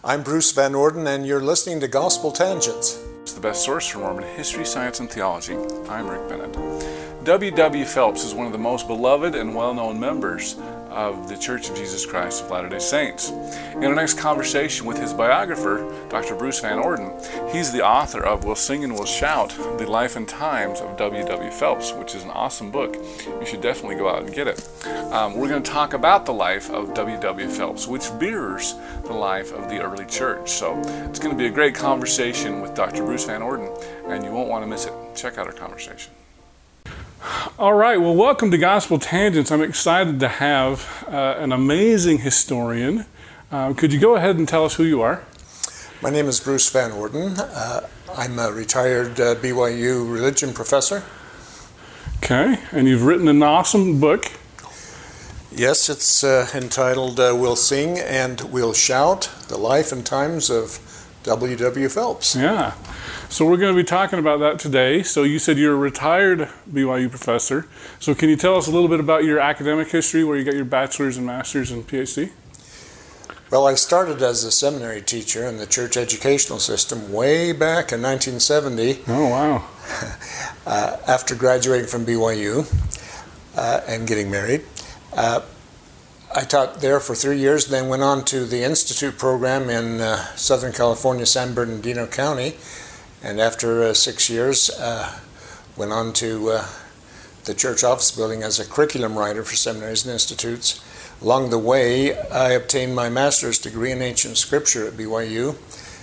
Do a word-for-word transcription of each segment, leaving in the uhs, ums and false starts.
I'm Bruce Van Orden, and you're listening to Gospel Tangents. It's the best source for Mormon history, science, and theology. I'm Rick Bennett. W W Phelps is one of the most beloved and well-known members of the Church of Jesus Christ of Latter-day Saints. In our next conversation with his biographer, Doctor Bruce Van Orden, he's the author of We'll Sing and We'll Shout, The Life and Times of W W Phelps, which is an awesome book. You should definitely go out and get it. Um, we're going to talk about the life of W W Phelps, which mirrors the life of the early church. So it's going to be a great conversation with Doctor Bruce Van Orden, and you won't want to miss it. Check out our conversation. All right, well, welcome to Gospel Tangents. I'm excited to have uh, an amazing historian. Uh, could you go ahead and tell us who you are? My name is Bruce Van Orden. Uh, I'm a retired uh, B Y U religion professor. Okay, and you've written an awesome book. Yes, it's uh, entitled uh, We'll Sing and We'll Shout, The Life and Times of W W Phelps. Yeah. So we're going to be talking about that today. So you said you're a retired B Y U professor. So can you tell us a little bit about your academic history, where you got your bachelor's and master's and P H D? Well, I started as a seminary teacher in the church educational system way back in nineteen seventy. Oh, wow. uh, after graduating from B Y U uh, and getting married. Uh, I taught there for three years, then went on to the Institute program in uh, Southern California, San Bernardino County. And after uh, six years, uh, went on to uh, the church office building as a curriculum writer for seminaries and institutes. Along the way, I obtained my master's degree in ancient scripture at B Y U.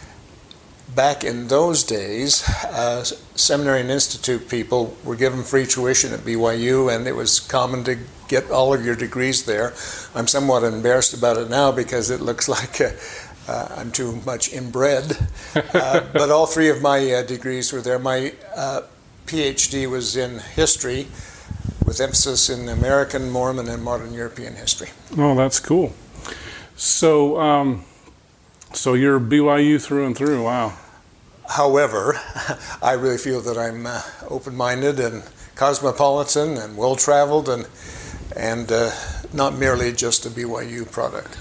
Back in those days, uh, seminary and institute people were given free tuition at B Y U, and it was common to get all of your degrees there. I'm somewhat embarrassed about it now because it looks like uh, Uh, I'm too much inbred, uh, but all three of my uh, degrees were there. My uh, P H D was in history with emphasis in American, Mormon, and modern European history. Oh, that's cool. So, um, so you're B Y U through and through, wow. However, I really feel that I'm uh, open-minded and cosmopolitan and well-traveled and, and uh, not merely just a B Y U product.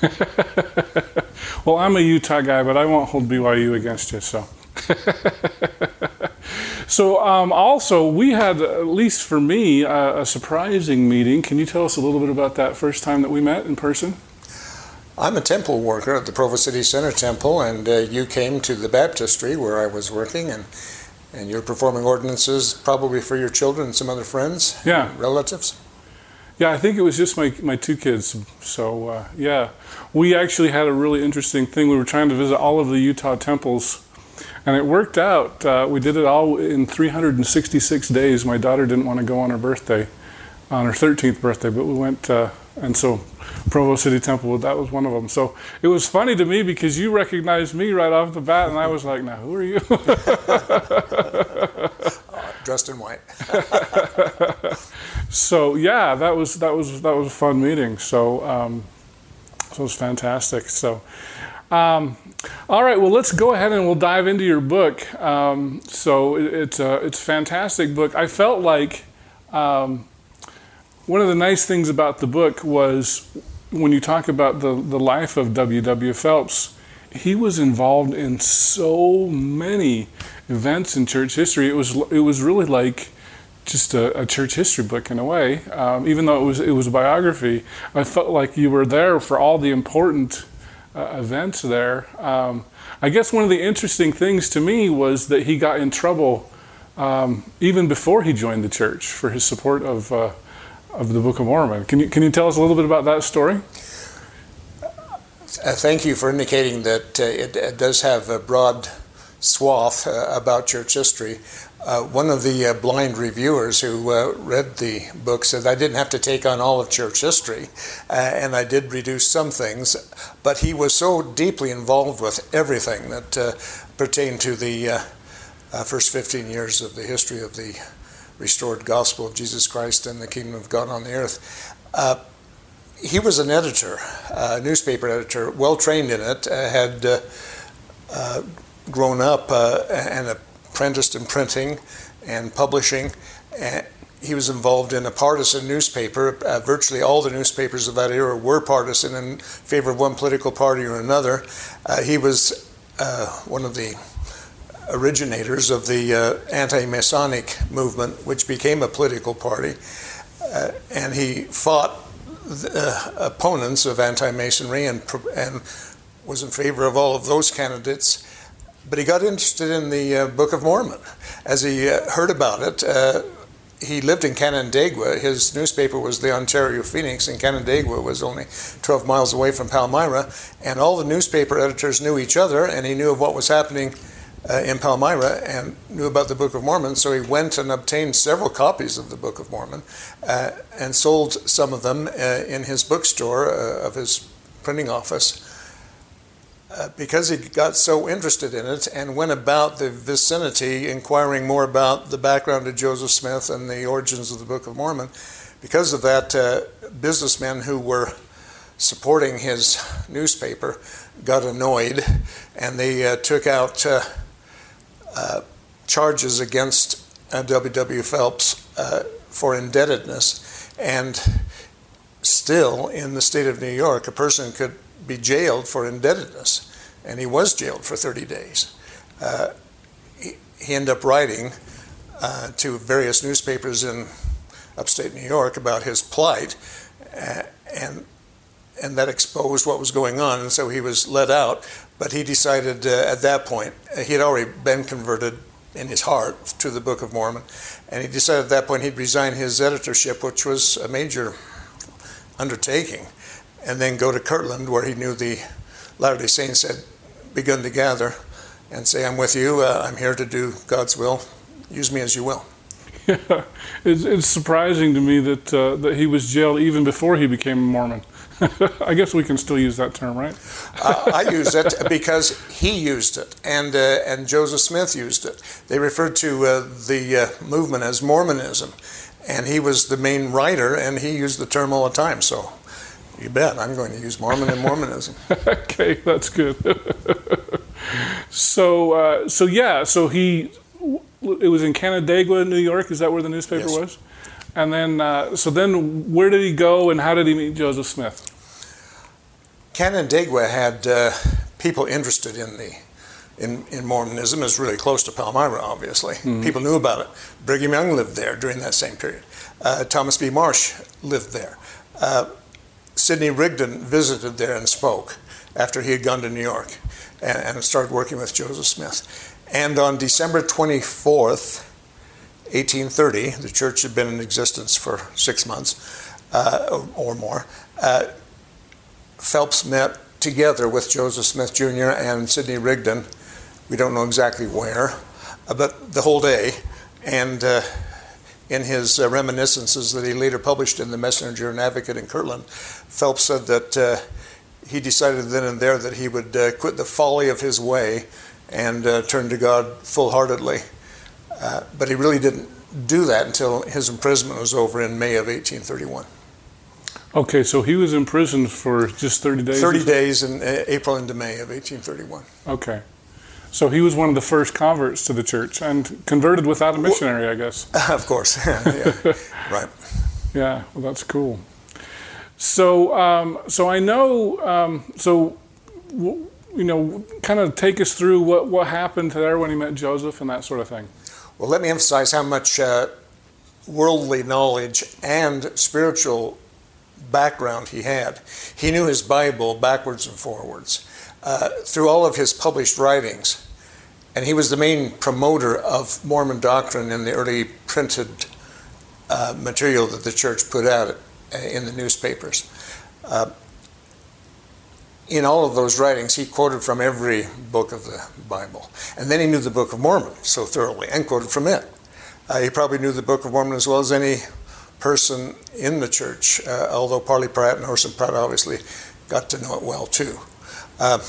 Well, I'm a Utah guy, but I won't hold B Y U against you, so. So um, also, we had, at least for me, uh, a surprising meeting. Can you tell us a little bit about that first time that we met in person? I'm a temple worker at the Provo City Center Temple, and uh, you came to the baptistry where I was working, and, and you're performing ordinances probably for your children and some other friends, yeah, relatives. Yeah, I think it was just my, my two kids. So, uh, yeah, we actually had a really interesting thing. We were trying to visit all of the Utah temples, and it worked out. Uh, we did it all in three hundred sixty-six days. My daughter didn't want to go on her birthday, on her thirteenth birthday, but we went, uh, and so Provo City Temple, that was one of them. So it was funny to me because you recognized me right off the bat, and I was like, now, who are you? uh, dressed in white. So yeah, that was that was that was a fun meeting. So um, so it was fantastic. So um, all right, well, let's go ahead and we'll dive into your book. Um, so it, it's a it's a fantastic book. I felt like um, one of the nice things about the book was when you talk about the the life of W W Phelps, he was involved in so many events in church history. It was it was really like just a, a church history book in a way. Um, even though it was it was a biography, I felt like you were there for all the important uh, events there. Um, I guess one of the interesting things to me was that he got in trouble um, even before he joined the church for his support of uh, of the Book of Mormon. Can you can you tell us a little bit about that story? Uh, thank you for indicating that uh, it, it does have a broad swath uh, about church history. Uh, one of the uh, blind reviewers who uh, read the book said I didn't have to take on all of church history, uh, and I did reduce some things, but he was so deeply involved with everything that uh, pertained to the uh, uh, first fifteen years of the history of the restored gospel of Jesus Christ and the kingdom of God on the earth. Uh, he was an editor, a newspaper editor, well trained in it, uh, had uh, uh, grown up uh, and apprenticed in printing and publishing, and, he was involved in a partisan newspaper. Uh, virtually all the newspapers of that era were partisan in favor of one political party or another. Uh, he was uh, one of the originators of the uh, anti-Masonic movement, which became a political party. Uh, and he fought the, uh, opponents of anti-Masonry and, and was in favor of all of those candidates. But he got interested in the uh, Book of Mormon. As he uh, heard about it, uh, he lived in Canandaigua. His newspaper was the Ontario Phoenix, and Canandaigua was only twelve miles away from Palmyra. And all the newspaper editors knew each other, and he knew of what was happening uh, in Palmyra and knew about the Book of Mormon. So he went and obtained several copies of the Book of Mormon uh, and sold some of them uh, in his bookstore uh, of his printing office. Uh, because he got so interested in it and went about the vicinity inquiring more about the background of Joseph Smith and the origins of the Book of Mormon. Because of that, uh, businessmen who were supporting his newspaper got annoyed, and they uh, took out uh, uh, charges against uh, W W Phelps uh, for indebtedness. And still, in the state of New York, a person could be jailed for indebtedness, and he was jailed for thirty days. Uh, he, he ended up writing uh, to various newspapers in upstate New York about his plight, uh, and and that exposed what was going on, and so he was let out. But he decided uh, at that point, uh, he had already been converted in his heart to the Book of Mormon, and he decided at that point he'd resign his editorship, which was a major undertaking, and then go to Kirtland, where he knew the Latter-day Saints had begun to gather, and say, I'm with you, uh, I'm here to do God's will, use me as you will. Yeah, it's, it's surprising to me that uh, that he was jailed even before he became a Mormon. I guess we can still use that term, right? uh, I use it because he used it, and uh, and Joseph Smith used it. They referred to uh, the uh, movement as Mormonism, and he was the main writer, and he used the term all the time, so you bet, I'm going to use Mormon and Mormonism. Okay, that's good. so, uh, so yeah, so he, it was in Canandaigua, New York. Is that where the newspaper yes. was? And then, uh, so then, where did he go, and how did he meet Joseph Smith? Canandaigua had uh, people interested in the in, in Mormonism. It's really close to Palmyra, obviously. Mm-hmm. People knew about it. Brigham Young lived there during that same period. Uh, Thomas B. Marsh lived there. Uh, Sidney Rigdon visited there and spoke after he had gone to New York and, and started working with Joseph Smith. And on December twenty-fourth, eighteen thirty, the church had been in existence for six months uh, or, or more, uh, Phelps met together with Joseph Smith Junior and Sidney Rigdon. We don't know exactly where, uh, but the whole day. And uh, in his uh, reminiscences that he later published in the Messenger and Advocate in Kirtland, Phelps said that uh, he decided then and there that he would uh, quit the folly of his way and uh, turn to God full-heartedly. Uh, but he really didn't do that until his imprisonment was over in May of eighteen thirty-one. Okay, so he was imprisoned for just thirty days? thirty days in uh, April into May of eighteen thirty-one. Okay. So he was one of the first converts to the church and converted without a missionary, well, I guess. Of course. Yeah. Right. Yeah, well, that's cool. So, um, so I know, um, so, w- you know, kind of take us through what, what happened there when he met Joseph and that sort of thing. Well, let me emphasize how much uh, worldly knowledge and spiritual background he had. He knew his Bible backwards and forwards uh, through all of his published writings. And he was the main promoter of Mormon doctrine in the early printed uh, material that the church put out in the newspapers. Uh, in all of those writings, he quoted from every book of the Bible. And then he knew the Book of Mormon so thoroughly and quoted from it. Uh, he probably knew the Book of Mormon as well as any person in the church, uh, although Parley Pratt and Orson Pratt obviously got to know it well too. Uh,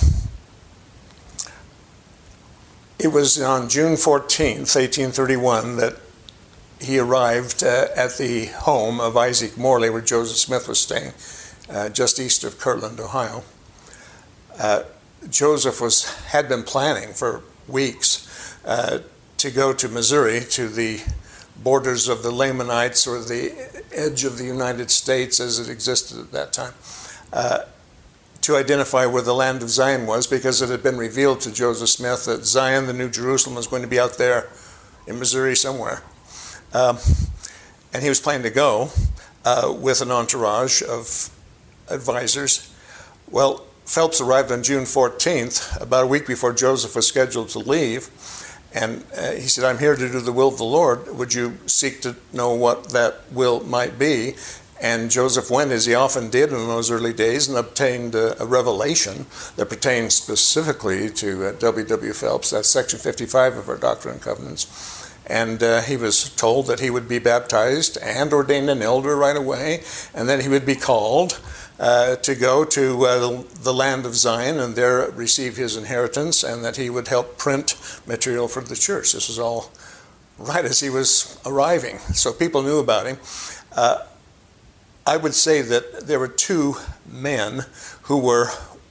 it was on June fourteenth, eighteen thirty-one, that he arrived uh, at the home of Isaac Morley, where Joseph Smith was staying, uh, just east of Kirtland, Ohio. Uh, Joseph was had been planning for weeks uh, to go to Missouri to the borders of the Lamanites, or the edge of the United States as it existed at that time, uh, to identify where the land of Zion was, because it had been revealed to Joseph Smith that Zion, the New Jerusalem, was going to be out there in Missouri somewhere. Um, and he was planning to go uh, with an entourage of advisors. Well, Phelps arrived on June fourteenth, about a week before Joseph was scheduled to leave. And uh, he said, I'm here to do the will of the Lord. Would you seek to know what that will might be? And Joseph went, as he often did in those early days, and obtained a, a revelation that pertained specifically to uh, W W Phelps. That's section fifty-five of our Doctrine and Covenants. And uh, he was told that he would be baptized and ordained an elder right away, and then he would be called uh, to go to uh, the land of Zion and there receive his inheritance, and that he would help print material for the church. This was all right as he was arriving, so people knew about him. Uh, I would say that there were two men who were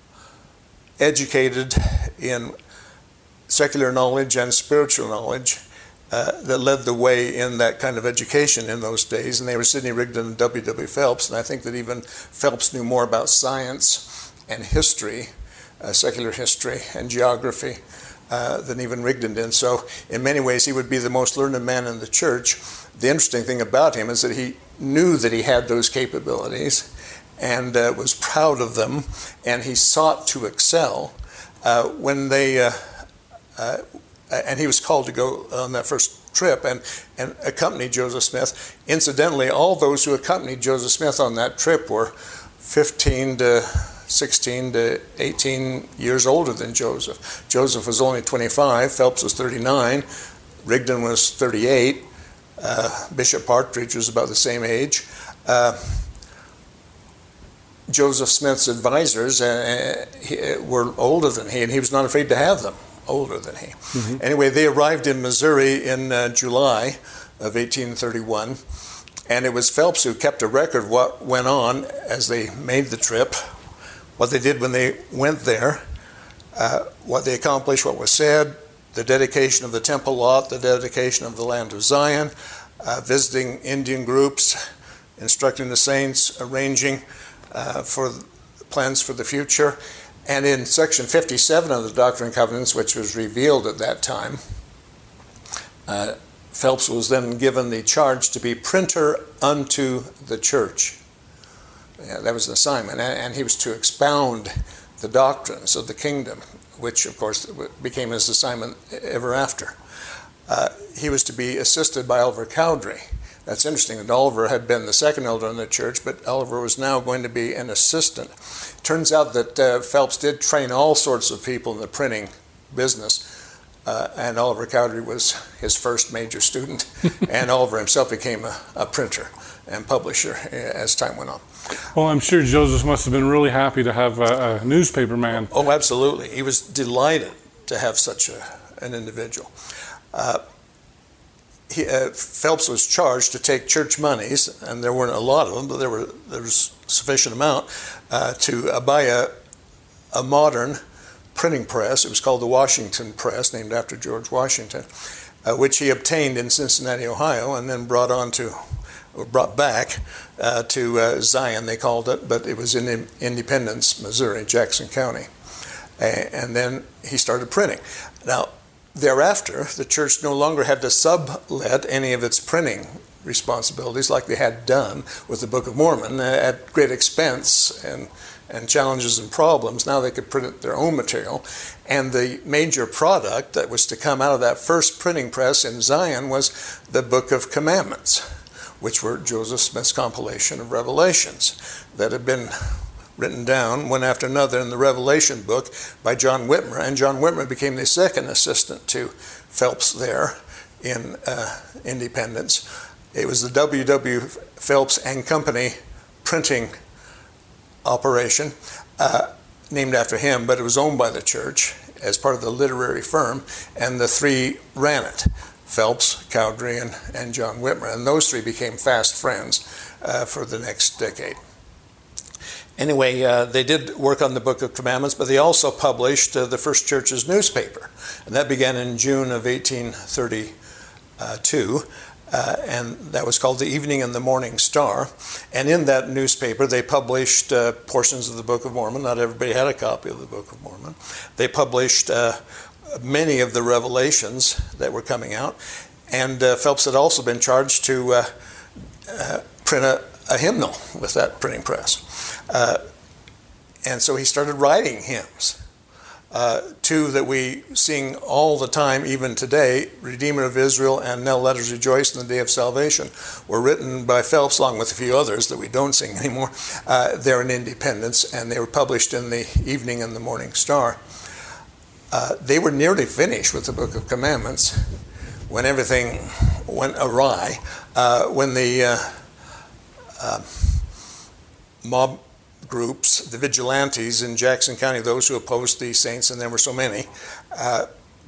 educated in secular knowledge and spiritual knowledge uh, that led the way in that kind of education in those days, and they were Sidney Rigdon and W W Phelps. And I think that even Phelps knew more about science and history, uh, secular history and geography, uh, than even Rigdon did. So in many ways he would be the most learned man in the church. The interesting thing about him is that he knew that he had those capabilities and uh, was proud of them, and he sought to excel. Uh, when they, uh, uh, and he was called to go on that first trip and, and accompany Joseph Smith. Incidentally, all those who accompanied Joseph Smith on that trip were fifteen to sixteen to eighteen years older than Joseph. Joseph was only twenty-five, Phelps was thirty-nine, Rigdon was thirty-eight, uh, Bishop Partridge was about the same age. Uh, Joseph Smith's advisors uh, he, were older than he, and he was not afraid to have them older than he. Mm-hmm. Anyway, they arrived in Missouri in uh, July of eighteen thirty-one, and it was Phelps who kept a record of what went on as they made the trip, what they did when they went there, uh, what they accomplished, what was said, the dedication of the temple lot, the dedication of the land of Zion, uh, visiting Indian groups, instructing the saints, arranging uh, for plans for the future. And in section fifty-seven of the Doctrine and Covenants, which was revealed at that time, uh, Phelps was then given the charge to be printer unto the church. Yeah, that was an assignment, and he was to expound the doctrines of the kingdom, which of course became his assignment ever after. Uh, he was to be assisted by Oliver Cowdery. That's interesting that Oliver had been the second elder in the church, but Oliver was now going to be an assistant. Turns out that uh, Phelps did train all sorts of people in the printing business, uh, and Oliver Cowdery was his first major student, and Oliver himself became a, a printer and publisher as time went on. Well, I'm sure Joseph must have been really happy to have a, a newspaper man. Oh, absolutely. He was delighted to have such a, an individual. Uh, he, uh, Phelps was charged to take church monies, and there weren't a lot of them, but there were there was sufficient amount uh, to uh, buy a, a modern printing press. It was called the Washington Press, named after George Washington, uh, which he obtained in Cincinnati, Ohio, and then brought on to or brought back uh, to uh, Zion, they called it, but it was in Independence, Missouri, Jackson County. Uh, and then he started printing. Now, thereafter, the church no longer had to sublet any of its printing responsibilities like they had done with the Book of Mormon uh, at great expense and, and challenges and problems. Now they could print their own material. And the major product that was to come out of that first printing press in Zion was the Book of Commandments, which were Joseph Smith's compilation of revelations that had been written down one after another in the Revelation book by John Whitmer. And John Whitmer became the second assistant to Phelps there in uh, Independence. It was the W W Phelps and Company printing operation, uh, named after him, but it was owned by the church as part of the literary firm, and the three ran it. Phelps, Cowdery, and, and John Whitmer. And those three became fast friends uh, for the next decade. Anyway, uh, they did work on the Book of Commandments, but they also published uh, the First Church's newspaper. And that began in June of eighteen thirty-two. uh, and that was called The Evening and the Morning Star. And in that newspaper, they published uh, portions of the Book of Mormon. Not everybody had a copy of the Book of Mormon. They published uh, many of the revelations that were coming out. And uh, Phelps had also been charged to uh, uh, print a, a hymnal with that printing press. Uh, and so he started writing hymns. Uh, two that we sing all the time, even today, Redeemer of Israel and Now Let Us Rejoice in the Day of Salvation, were written by Phelps, along with a few others that we don't sing anymore. Uh, they're in Independence, and they were published in the Evening and the Morning Star. Uh, they were nearly finished with the Book of Commandments when everything went awry, uh, when the uh, uh, mob groups, the vigilantes in Jackson County, those who opposed the saints, and there were so many, uh,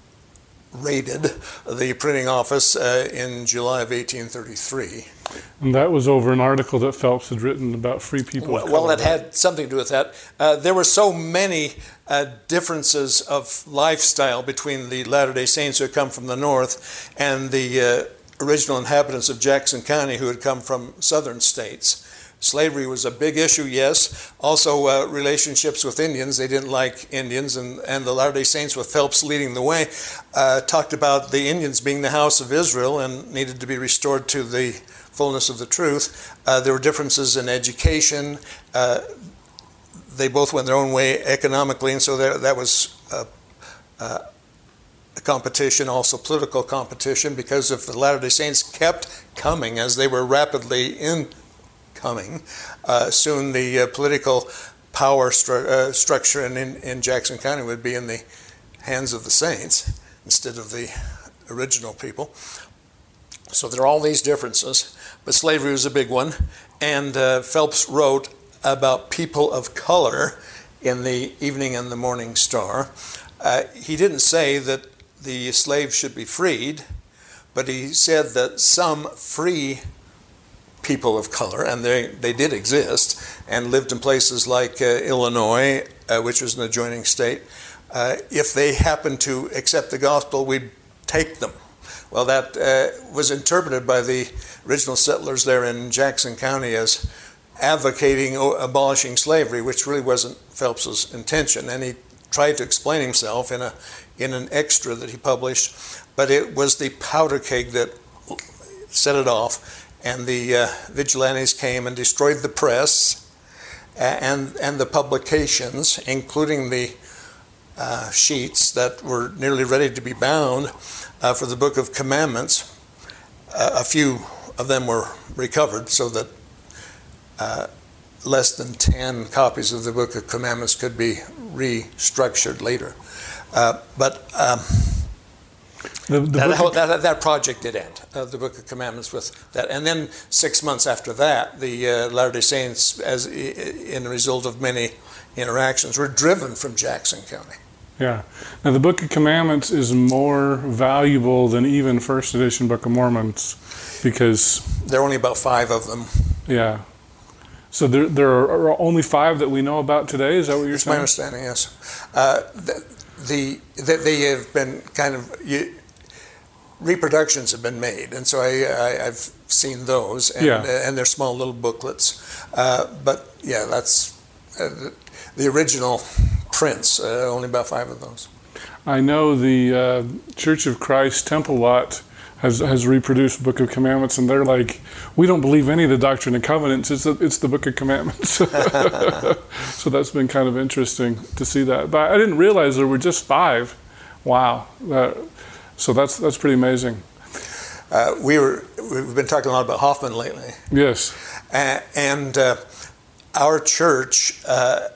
raided the printing office uh, in July of eighteen thirty-three. And that was over an article that Phelps had written about free people. Well, well it had something to do with that. Uh, there were so many uh, differences of lifestyle between the Latter-day Saints who had come from the north and the uh, original inhabitants of Jackson County who had come from southern states. Slavery was a big issue, yes. Also, uh, relationships with Indians. They didn't like Indians, and, and the Latter-day Saints, with Phelps leading the way, uh, talked about the Indians being the house of Israel and needed to be restored to the fullness of the truth. Uh, there were differences in education. Uh, they both went their own way economically, and so that, that was uh, uh, a competition, also political competition, because if the Latter-day Saints kept coming as they were rapidly in coming, uh, soon the uh, political power stru- uh, structure in, in, in Jackson County would be in the hands of the saints instead of the original people. So there are all these differences, but slavery was a big one. And uh, Phelps wrote about people of color in the Evening and the Morning Star. Uh, he didn't say that the slaves should be freed, but he said that some free people of color, and they, they did exist, and lived in places like uh, Illinois, uh, which was an adjoining state. Uh, if they happened to accept the gospel, we'd take them. Well, that uh, was interpreted by the original settlers there in Jackson County as advocating abolishing slavery, which really wasn't Phelps's intention. And he tried to explain himself in a in an extra that he published, but it was the powder keg that set it off. And the uh, vigilantes came and destroyed the press and and the publications, including the uh, sheets that were nearly ready to be bound uh, for the Book of Commandments. Uh, a few of them were recovered, so that uh, less than ten copies of the Book of Commandments could be restructured later. Uh, but um, The, the that, whole, that, that project did end, uh, the Book of Commandments with that. And then six months after that, the uh, Latter-day Saints, as in a result of many interactions, were driven from Jackson County. Yeah. Now, the Book of Commandments is more valuable than even first edition Book of Mormons because... There are only about five of them. Yeah. So there, there are only five that we know about today? Is that what you're That's saying? my understanding, yes. Uh, the, the, they have been kind of... You, reproductions have been made, and so I, I, I've seen those, and, yeah. uh, and they're small little booklets. Uh, but yeah, that's uh, the, the original prints, uh, only about five of those. I know the uh, Church of Christ Temple Lot has has reproduced the Book of Commandments, and they're like, we don't believe any of the Doctrine and Covenants, it's, a, it's the Book of Commandments. So that's been kind of interesting to see that. But I didn't realize there were just five. Wow. Uh, So that's that's pretty amazing. Uh, we were we've been talking a lot about Hoffman lately. Yes. Uh, and uh, our church uh,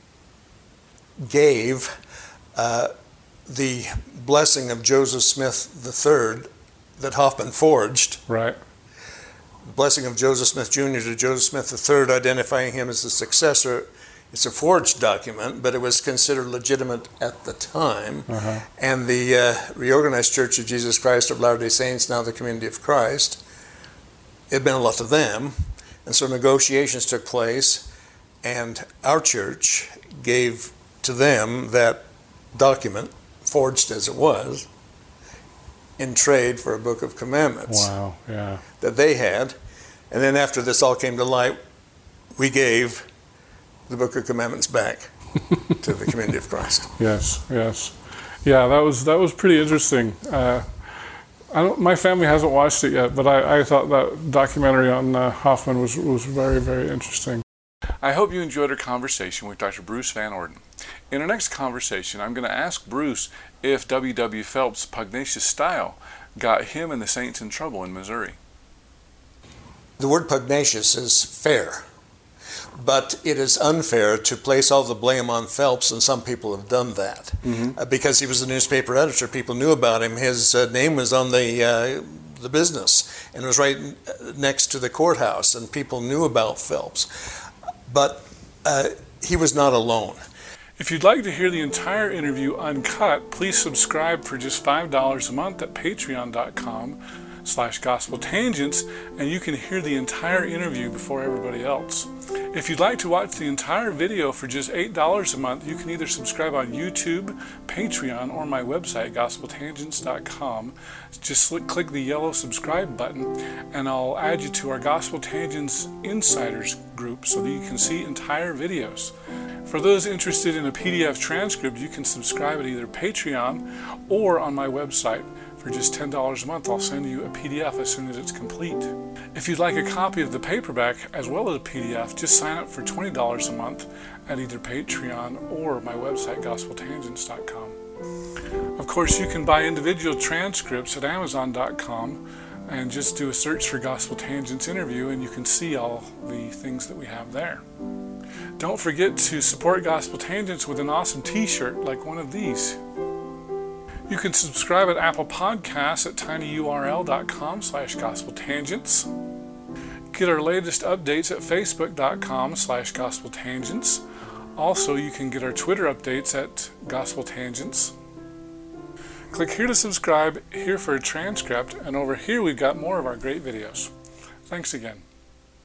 gave uh, the blessing of Joseph Smith the third that Hoffman forged. Right. Blessing of Joseph Smith Junior to Joseph Smith the third, identifying him as the successor. It's a forged document, but it was considered legitimate at the time. Uh-huh. And the uh, Reorganized Church of Jesus Christ of Latter-day Saints, now the Community of Christ, it had been a lot to them. And so negotiations took place, and our church gave to them that document, forged as it was, in trade for a book of commandments. Wow, yeah. That they had. And then after this all came to light, we gave the book of commandments back to the Community of Christ. Yes, yes. Yeah, that was that was pretty interesting. Uh, I don't, my family hasn't watched it yet, but I, I thought that documentary on uh, Hoffman was, was very, very interesting. I hope you enjoyed our conversation with Doctor Bruce Van Orden. In our next conversation, I'm going to ask Bruce if W W Phelps' pugnacious style got him and the Saints in trouble in Missouri. The word pugnacious is fair, but it is unfair to place all the blame on Phelps, and some people have done that. Mm-hmm. uh, because he was a newspaper editor, people knew about him. His uh, name was on the uh, the business, and it was right next to the courthouse, and people knew about Phelps. But uh, he was not alone. If you'd like to hear the entire interview uncut, please subscribe for just five dollars a month at patreon.com slash gospel tangents, and you can hear the entire interview before everybody else. If you'd like to watch the entire video for just eight dollars a month, you can either subscribe on YouTube, Patreon, or my website, gospel tangents dot com. Just click the yellow subscribe button, and I'll add you to our Gospel Tangents Insiders group so that you can see entire videos. For those interested in a P D F transcript, you can subscribe at either Patreon or on my website. For just ten dollars a month, I'll send you a P D F as soon as it's complete. If you'd like a copy of the paperback as well as a P D F, just sign up for twenty dollars a month at either Patreon or my website, gospel tangents dot com. Of course, you can buy individual transcripts at amazon dot com and just do a search for Gospel Tangents Interview, and you can see all the things that we have there. Don't forget to support Gospel Tangents with an awesome t-shirt like one of these. You can subscribe at Apple Podcasts at tinyurl.com slash gospeltangents. Get our latest updates at facebook.com slash gospeltangents. Also, you can get our Twitter updates at Gospel Tangents. Click here to subscribe, here for a transcript, and over here we've got more of our great videos. Thanks again.